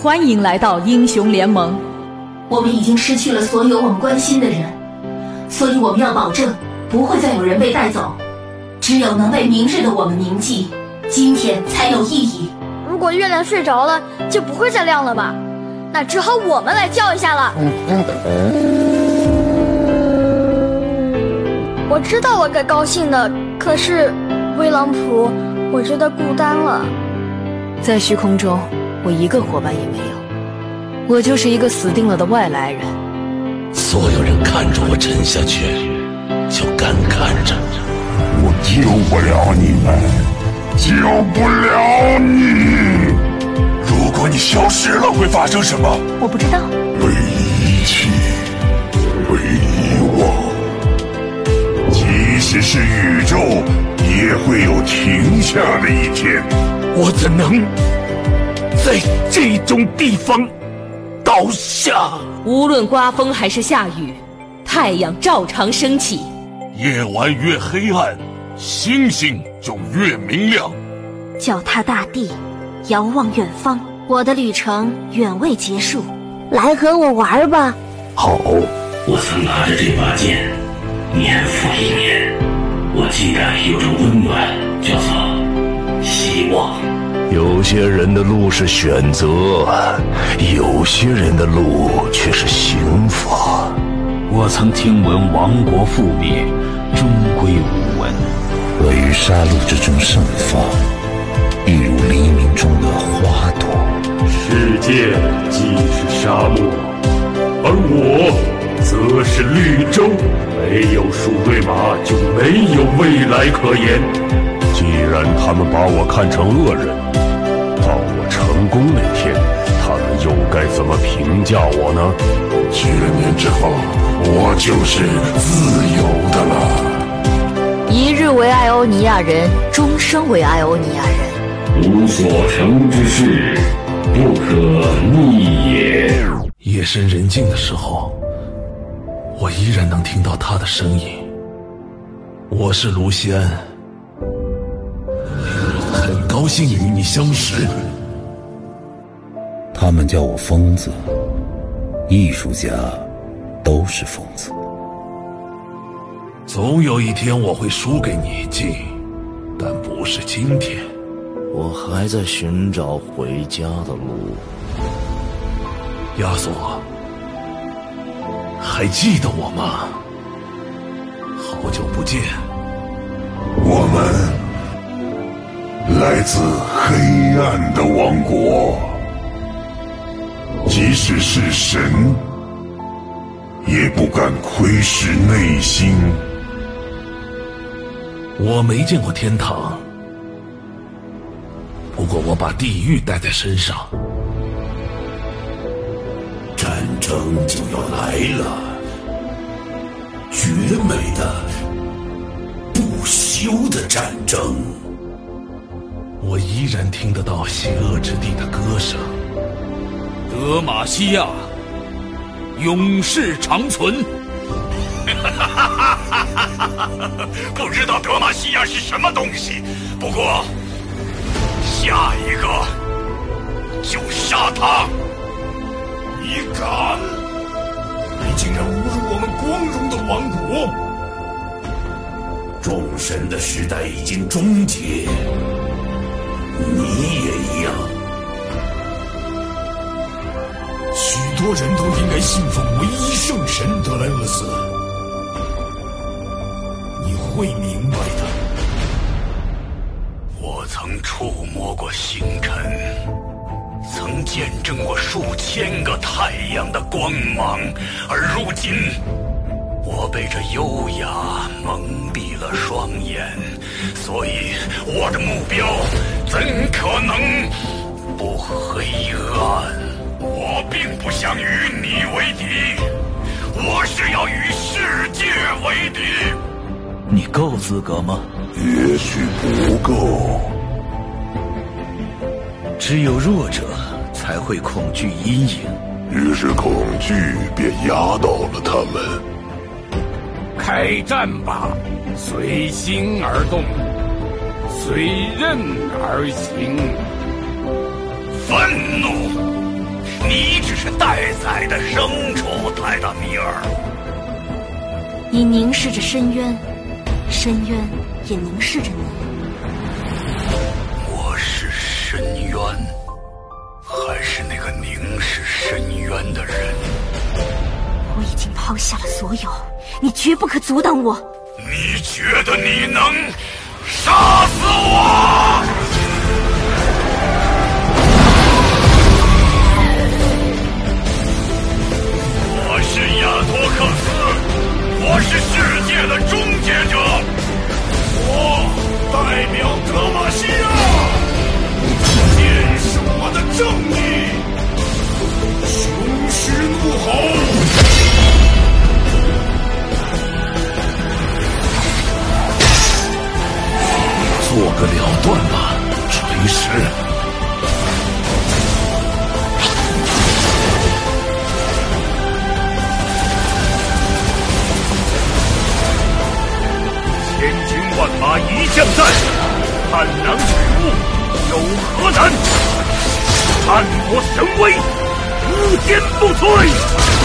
欢迎来到英雄联盟。 我们已经失去了所有我们关心的人，所以我们要保证不会再有人被带走。只有能为明日的我们铭记，今天才有意义。 如果月亮睡着了，就不会再亮了吧？那只好我们来叫一下了。我知道我该高兴的，可是威朗普，我觉得孤单了。 在虚空中，我一个伙伴也没有，我就是一个死定了的外来人。 所有人看着我沉下去，就干看着。 我救不了你们，救不了你。如果你消失了，会发生什么？ 我不知道。 被遗弃，被遗忘。即使是宇宙，也会有停下的一天。 我怎能在这种地方倒下？ 无论刮风还是下雨，太阳照常升起。 夜晚越黑暗，星星就越明亮。 脚踏大地，遥望远方，我的旅程远未结束，来和我玩吧。 好， 我曾拿着这把剑，年复一年，我记得有种温暖，叫做希望。 有些人的路是选择，有些人的路却是刑罚。 我曾听闻王国覆灭，终归无闻。 我于杀戮之中盛放，一如黎明中的花朵。 世界既是沙漠，而我则是绿洲。没有数对马，就没有未来可言。 既然他们把我看成恶人，到我成功那天，他们又该怎么评价我呢？7年之后，我就是自由的了。 一日为艾欧尼亚人，终生为艾欧尼亚人。 无所成之事，不可逆也。 夜深人静的时候，我依然能听到他的声音。我是卢锡安，很高兴与你相识。 他们叫我疯子，艺术家都是疯子。 总有一天我会输给你，镜，但不是今天。 我还在寻找回家的路。 亚索，还记得我吗？好久不见。 我们来自黑暗的王国，即使是神，也不敢窥视内心。 我没见过天堂，不过我把地狱带在身上。 战争就要来了，绝美的、不休的战争。 我依然听得到邪恶之地的歌声。 德玛西亚，永世长存。 不知道德玛西亚是什么东西，不过下一个就杀他！你敢？你竟然侮辱我们光荣的王国！众神的时代已经终结，你也一样。许多人都应该信奉唯一圣神德莱厄斯。你会明白的。我曾触摸过星辰，曾见证过数千个太阳的光芒，而如今，我被这优雅蒙蔽了双眼，所以我的目标怎可能不黑暗？我并不想与你为敌，我是要与世界为敌。 你够资格吗？ 也许不够。 只有弱者才会恐惧阴影， 于是恐惧便压倒了他们。 开战吧，随心而动，随任而行。 愤怒， 待宰的牲畜，泰达米尔。 你凝视着深渊，深渊也凝视着你。 我是深渊，还是那个凝视深渊的人？ 我已经抛下了所有，你绝不可阻挡我。 你觉得你能杀死我？我是亚托克斯，我是世界的终结者，我代表德玛西亚，剑是我的正义，雄狮怒吼。 做个了断吧，锤石。 千军万马一将在，探囊取物有何难？汉国神威，无坚不摧。